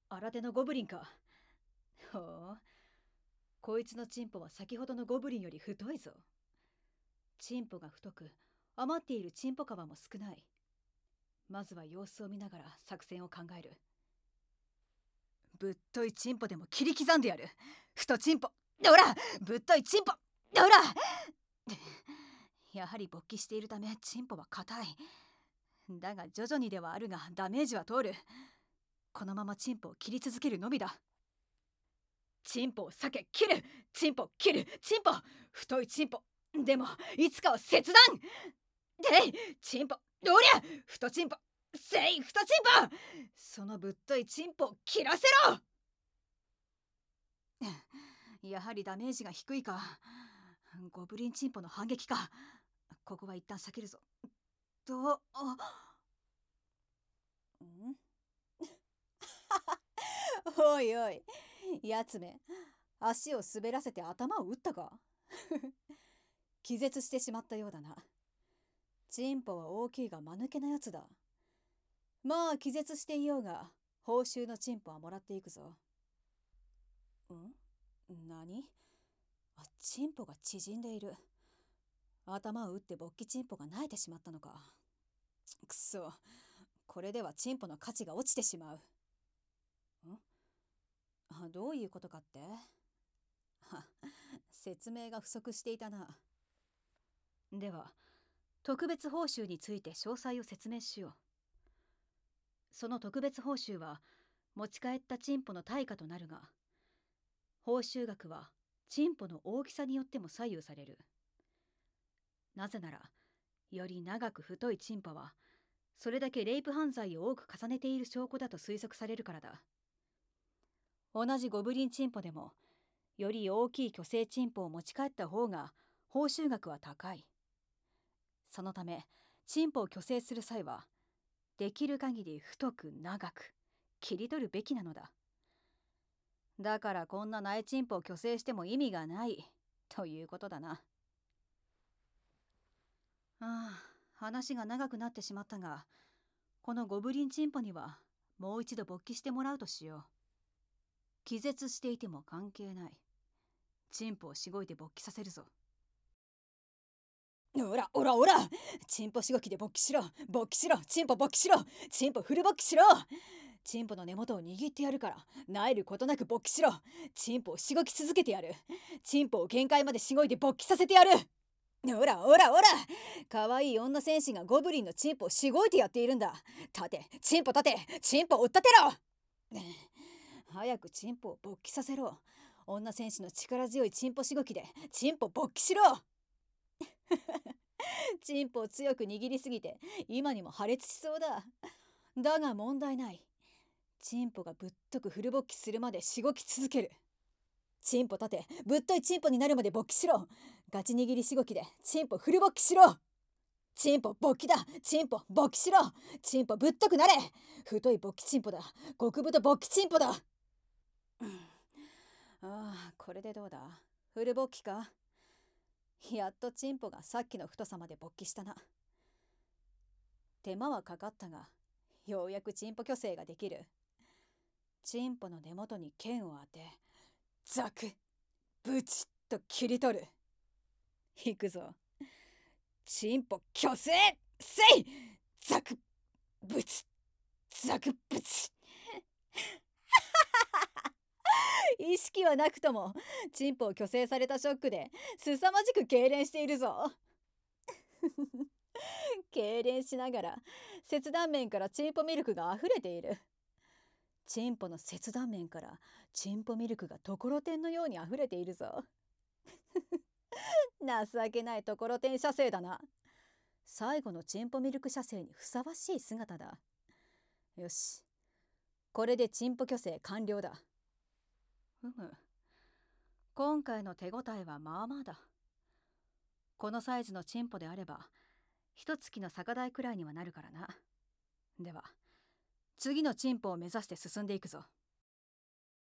新手のゴブリンか。ほう、こいつのチンポは先ほどのゴブリンより太いぞ。チンポが太く、余っているチンポ皮も少ない。まずは様子を見ながら作戦を考える。ぶっといチンポでも切り刻んでやる。太チンポ、ほら、ぶっといチンポ、ほら。やはり勃起しているためチンポは硬い。だが徐々にではあるがダメージは通る。このままチンポを切り続けるのみだ。チンポを避け切る、チンポ切る、チンポ太いチンポでもいつかは切断で、チンポ、おりゃ太チンポ、せい太チンポ、そのぶっといチンポを切らせろ。やはりダメージが低いか。ゴブリンチンポの反撃か。ここは一旦避けるぞ。 おいおい、やつめ、足を滑らせて頭を打ったか。気絶してしまったようだな。チンポは大きいが間抜けなやつだ。まあ気絶していようが報酬のチンポはもらっていくぞ。何？チンポが縮んでいる。頭を打って勃起チンポが萎えてしまったのか。くそ、これではチンポの価値が落ちてしまう。どういうことかって？説明が不足していたな。 では特別報酬について詳細を説明しよう。その特別報酬は持ち帰ったチンポの対価となるが、報酬額はチンポの大きさによっても左右される。なぜならより長く太いチンポはそれだけレイプ犯罪を多く重ねている証拠だと推測されるからだ。同じゴブリンチンポでもより大きい巨星チンポを持ち帰った方が報酬額は高い。そのためチンポを去勢する際はできる限り太く長く切り取るべきなのだ。だからこんな苗チンポを去勢しても意味がないということだな。話が長くなってしまったが、このゴブリンチンポにはもう一度勃起してもらうとしよう。気絶していても関係ない。チンポをしごいて勃起させるぞ。 おらおらおら、チンポしごきで勃起しろ、勃起しろ、チンポ勃起しろ、チンポフル勃起しろ。チンポの根元を握ってやるから萎えることなく勃起しろ。チンポをしごき続けてやる。チンポを限界までしごいで勃起させてやる。おらおらおら、かわいい女戦士がゴブリンのチンポをしごいてやっているんだ。立てチンポ立て、チンポ追っ立てろ。早くチンポを勃起させろ。女戦士の力強いチンポしごきでチンポ勃起しろ。チンポを強く握りすぎて今にも破裂しそうだ。だが問題ない。チンポがぶっとくフル勃起するまでしごき続ける。チンポ立て、ぶっといチンポになるまで勃起しろ。ガチ握りしごきでチンポフル勃起しろ。チンポ勃起だ、チンポ勃起しろ。チンポぶっとくなれ。太い勃起チンポだ、極太勃起チンポだ。これでどうだ？フル勃起か？やっとチンポがさっきの太さまで勃起したな。手間はかかったが、ようやくチンポ虚勢ができる。チンポの根元に剣を当て、ザクッ、ブチッと切り取る。いくぞ。チンポ虚勢せい、ザクッ、ブチッ、ザクッ、ブチッ。意識はなくともチンポを虚勢されたショックで凄まじく痙攣しているぞ。痙攣しながら切断面からチンポミルクがあふれている。チンポの切断面からチンポミルクがところてんのようにあふれているぞ。情けないところてん射精だな。最後のチンポミルク射精にふさわしい姿だ。よし、これでチンポ虚勢完了だ。 今回の手応えはまあまあだ。このサイズのチンポであれば一月の酒代くらいにはなるからな。では次のチンポを目指して進んでいくぞ。